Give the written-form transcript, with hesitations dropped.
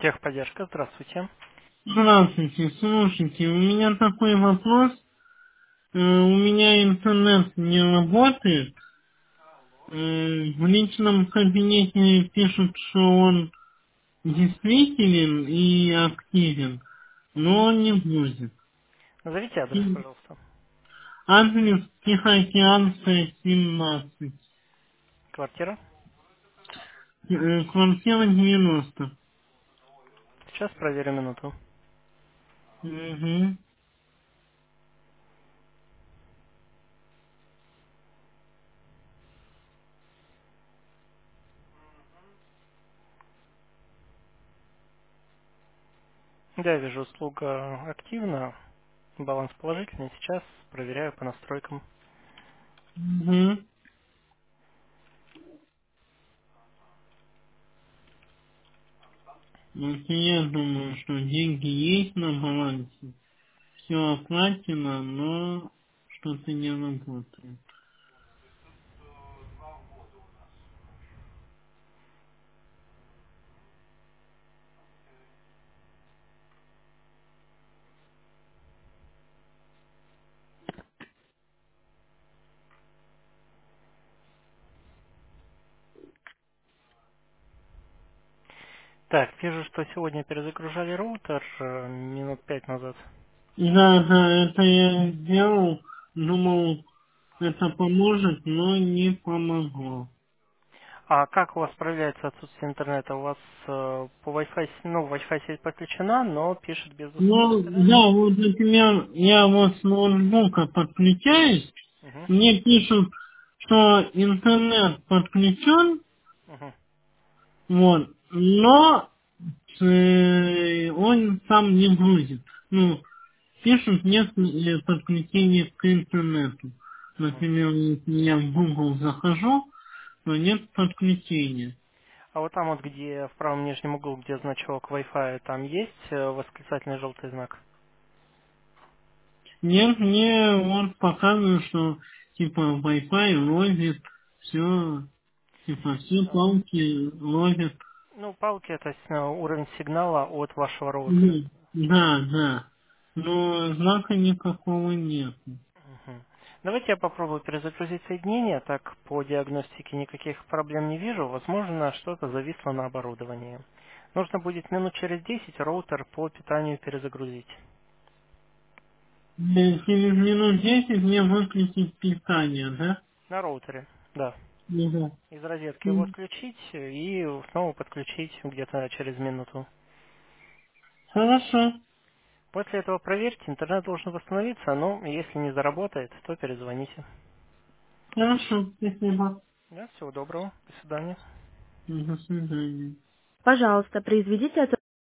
Техподдержка, здравствуйте. Здравствуйте, слушайте, у меня такой вопрос. У меня интернет не работает. В личном кабинете пишут, что он действителен и активен, но он не будет. Назовите адрес, И пожалуйста. адрес Тихоокеанская, 17. Квартира. Квартира 90. Сейчас проверю минуту. Угу. Да, я вижу, услуга активна, баланс положительный. Сейчас проверяю по настройкам. Угу. Вот я думаю, что деньги есть на балансе. Все оплачено, но что-то не работает. Так, вижу, что сегодня перезагружали роутер минут 5 назад. Да, да, это я сделал, думал, это поможет, но не помогло. А как у вас проявляется отсутствие интернета? У вас по Wi-Fi, Wi-Fi сеть подключена, но пишет без доступа Ну, интернет? да, вот, например, я вот с ноутбука подключаюсь, Угу, мне пишут, что интернет подключен, угу, вот, но он сам не грузит. Ну, пишут, нет подключения к интернету. угу. Например, если я в Google захожу, то нет подключения. А вот там вот, где в правом нижнем углу, где значок Wi-Fi, там есть восклицательный желтый знак? Нет, мне вот показывают, что типа Wi-Fi ловит, все, типа все Э, палки ловят. Ну, палки это уровень сигнала от вашего роутера. Ну, да, да. Но знака никакого нет. Мгм. Давайте я попробую перезагрузить соединение, так по диагностике никаких проблем не вижу. Возможно, что-то зависло на оборудовании. Нужно будет минут через 10 роутер по питанию перезагрузить. Через минут 10 мне выключить питание, да? На роутере, да. Да. Из розетки его отключить и снова подключить где-то через минуту. Хорошо, После этого проверьте, интернет должен восстановиться, но если не заработает, то перезвоните. хорошо, спасибо. Да, всего доброго, до свидания. До свидания. Пожалуйста, произведите